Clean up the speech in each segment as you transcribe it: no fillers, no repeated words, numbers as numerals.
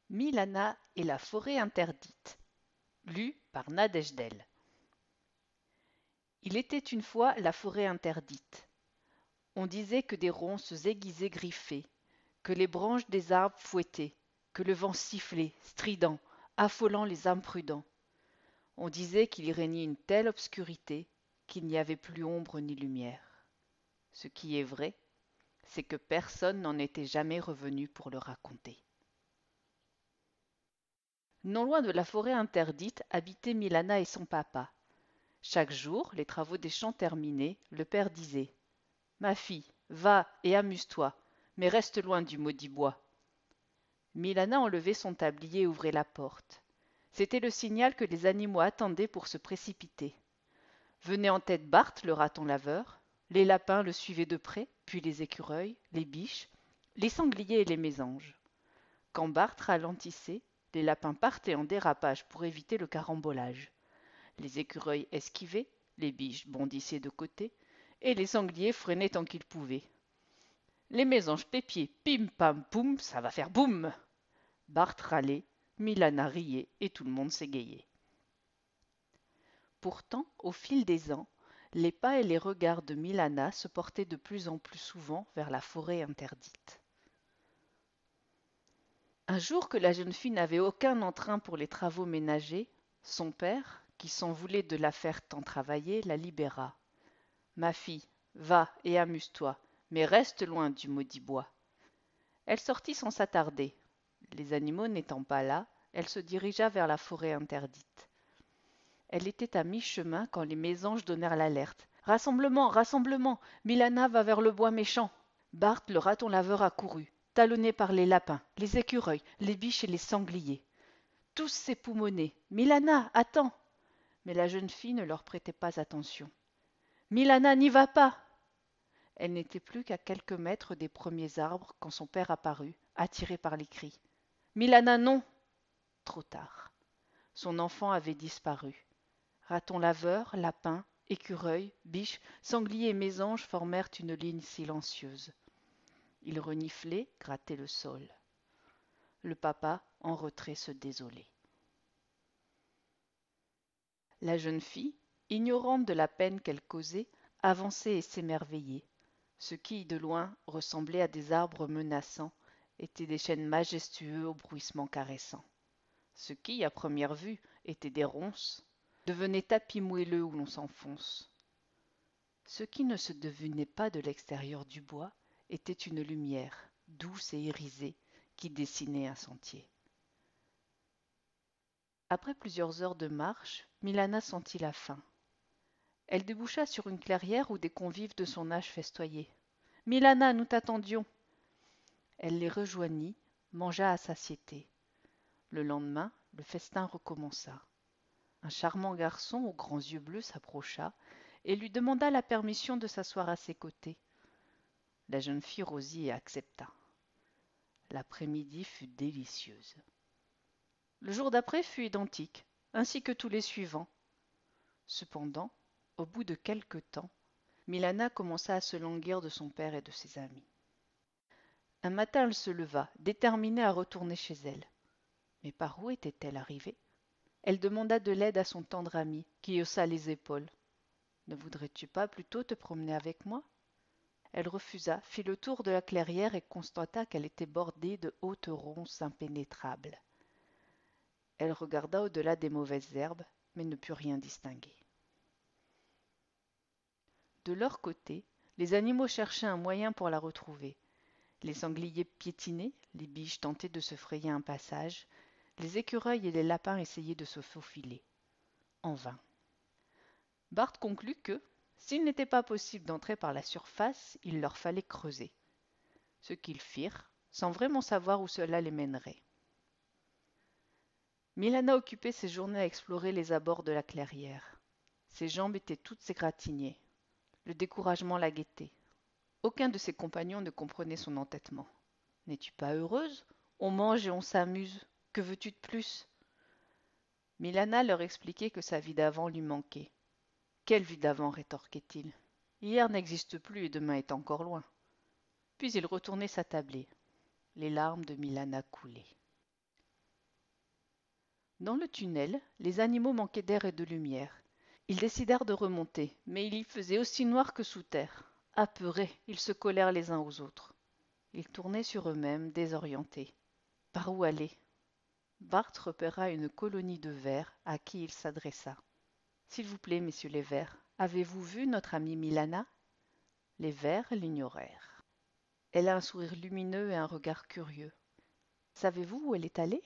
Milana et la forêt interdite. Lu par Nadège-Del. Il était une fois la forêt interdite. On disait que des ronces aiguisées griffaient, que les branches des arbres fouettaient, que le vent sifflait, strident, affolant les âmes prudents. On disait qu'il y régnait une telle obscurité qu'il n'y avait plus ombre ni lumière. Ce qui est vrai, c'est que personne n'en était jamais revenu pour le raconter. Non loin de la forêt interdite habitaient Milana et son papa. Chaque jour, les travaux des champs terminés, le père disait: Ma fille, va et amuse-toi, mais reste loin du maudit bois. Milana enlevait son tablier et ouvrait la porte. C'était le signal que les animaux attendaient pour se précipiter. Venait en tête Bart, le raton laveur. Les lapins le suivaient de près, puis les écureuils, les biches, les sangliers et les mésanges. Quand Bart ralentissait, les lapins partaient en dérapage pour éviter le carambolage. Les écureuils esquivaient, les biches bondissaient de côté, et les sangliers freinaient tant qu'ils pouvaient. Les mésanges pépiaient, pim pam poum, ça va faire boum. Bart râlait, Milana riait, et tout le monde s'égayait. Pourtant, au fil des ans, les pas et les regards de Milana se portaient de plus en plus souvent vers la forêt interdite. Un jour que la jeune fille n'avait aucun entrain pour les travaux ménagers, son père, qui s'en voulait de la faire tant travailler, la libéra. Ma fille, va et amuse-toi, mais reste loin du maudit bois. Elle sortit sans s'attarder. Les animaux n'étant pas là, elle se dirigea vers la forêt interdite. Elle était à mi-chemin quand les mésanges donnèrent l'alerte. Rassemblement, rassemblement, Milana va vers le bois méchant. Bart, le raton laveur, accourut, talonné par les lapins, les écureuils, les biches et les sangliers. Tous s'époumonaient. Milana, attends. Mais la jeune fille ne leur prêtait pas attention. Milana, n'y va pas. Elle n'était plus qu'à quelques mètres des premiers arbres quand son père apparut, attiré par les cris. Milana, non. Trop tard. Son enfant avait disparu. Raton laveur, lapin, écureuil, biche, sanglier et mésange formèrent une ligne silencieuse. Ils reniflaient, grattaient le sol. Le papa, en retrait, se désolait. La jeune fille, ignorante de la peine qu'elle causait, avançait et s'émerveillait. Ce qui, de loin, ressemblait à des arbres menaçants, étaient des chênes majestueux au bruissement caressant. Ce qui, à première vue, étaient des ronces, devenaient tapis moelleux où l'on s'enfonce. Ce qui ne se devinait pas de l'extérieur du bois était une lumière, douce et irisée, qui dessinait un sentier. Après plusieurs heures de marche, Milana sentit la faim. Elle déboucha sur une clairière où des convives de son âge festoyaient. Milana, nous t'attendions. Elle les rejoignit, mangea à satiété. Le lendemain, le festin recommença. Un charmant garçon aux grands yeux bleus s'approcha et lui demanda la permission de s'asseoir à ses côtés. La jeune fille rosit et accepta. L'après-midi fut délicieuse. Le jour d'après fut identique, ainsi que tous les suivants. Cependant, au bout de quelque temps, Milana commença à se languir de son père et de ses amis. Un matin, elle se leva, déterminée à retourner chez elle. Mais par où était-elle arrivée? Elle demanda de l'aide à son tendre ami, qui haussa les épaules. Ne voudrais-tu pas plutôt te promener avec moi? Elle refusa, fit le tour de la clairière et constata qu'elle était bordée de hautes ronces impénétrables. Elle regarda au-delà des mauvaises herbes, mais ne put rien distinguer. De leur côté, les animaux cherchaient un moyen pour la retrouver. Les sangliers piétinaient, les biches tentaient de se frayer un passage, les écureuils et les lapins essayaient de se faufiler. En vain. Bart conclut que, s'il n'était pas possible d'entrer par la surface, il leur fallait creuser. Ce qu'ils firent, sans vraiment savoir où cela les mènerait. Milana occupait ses journées à explorer les abords de la clairière. Ses jambes étaient toutes égratignées. Le découragement la guettait. Aucun de ses compagnons ne comprenait son entêtement. N'es-tu pas heureuse? On mange et on s'amuse. Que veux-tu de plus? Milana leur expliquait que sa vie d'avant lui manquait. Quelle vie d'avant? Rétorquait-il. Hier n'existe plus et demain est encore loin. Puis il retournait s'attabler. Les larmes de Milana coulaient. Dans le tunnel, les animaux manquaient d'air et de lumière. Ils décidèrent de remonter, mais il y faisait aussi noir que sous terre. Apeurés, ils se collèrent les uns aux autres. Ils tournaient sur eux-mêmes, désorientés. Par où aller? Bart repéra une colonie de vers à qui il s'adressa. S'il vous plaît, messieurs les vers, avez-vous vu notre amie Milana? Les vers l'ignorèrent. Elle a un sourire lumineux et un regard curieux. Savez-vous où elle est allée?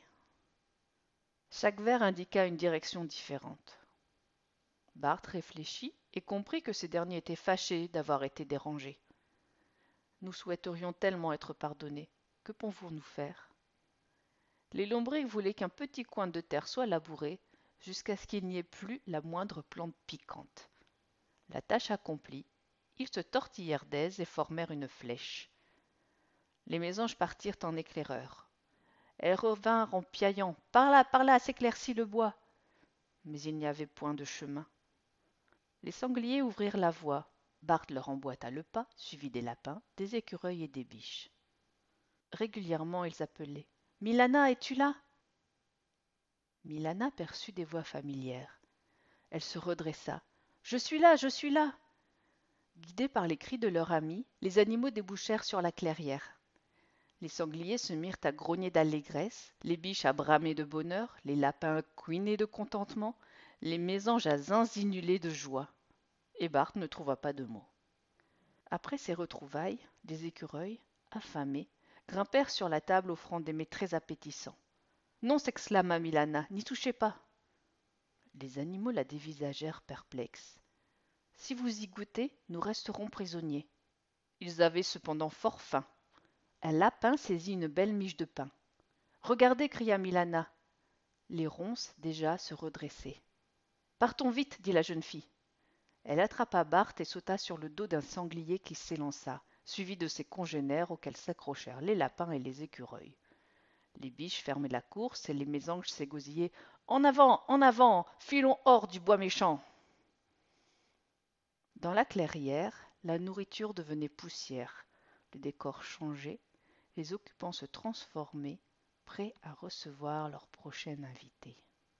Chaque vers indiqua une direction différente. Bart réfléchit et comprit que ces derniers étaient fâchés d'avoir été dérangés. Nous souhaiterions tellement être pardonnés. Que pouvons-nous faire? Les lombrics voulaient qu'un petit coin de terre soit labouré jusqu'à ce qu'il n'y ait plus la moindre plante piquante. La tâche accomplie, ils se tortillèrent d'aise et formèrent une flèche. Les mésanges partirent en éclaireurs. Elles revinrent en piaillant. Par là, s'éclaircit le bois. Mais il n'y avait point de chemin. Les sangliers ouvrirent la voie. Bart leur emboîta le pas, suivi des lapins, des écureuils et des biches. Régulièrement, ils appelaient. Milana, es-tu là? Milana perçut des voix familières. Elle se redressa. Je suis là, je suis là. Guidés par les cris de leur ami, les animaux débouchèrent sur la clairière. Les sangliers se mirent à grogner d'allégresse, les biches à bramer de bonheur, les lapins à couiner de contentement, les mésanges à zinzinuler de joie. Et Bart ne trouva pas de mots. Après ces retrouvailles, des écureuils, affamés, grimpèrent sur la table offrant des mets très appétissants. Non, s'exclama Milana, n'y touchez pas. Les animaux la dévisagèrent perplexes. Si vous y goûtez, nous resterons prisonniers. Ils avaient cependant fort faim. Un lapin saisit une belle miche de pain. Regardez, cria Milana. Les ronces, déjà, se redressaient. Partons vite, dit la jeune fille. Elle attrapa Bart et sauta sur le dos d'un sanglier qui s'élança, suivi de ses congénères auxquels s'accrochèrent les lapins et les écureuils. Les biches fermaient la course et les mésanges s'égosillaient. En avant, filons hors du bois méchant. Dans la clairière, la nourriture devenait poussière, le décor changeait, les occupants se transformaient, prêts à recevoir leur prochain invité.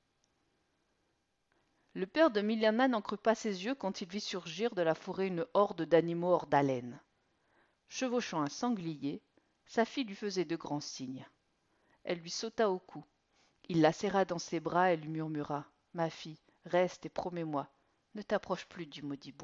Le père de Milana n'en crut pas ses yeux quand il vit surgir de la forêt une horde d'animaux hors d'haleine. Chevauchant un sanglier, sa fille lui faisait de grands signes. Elle lui sauta au cou. Il la serra dans ses bras et lui murmura « Ma fille, reste et promets-moi, ne t'approche plus du maudit bois. »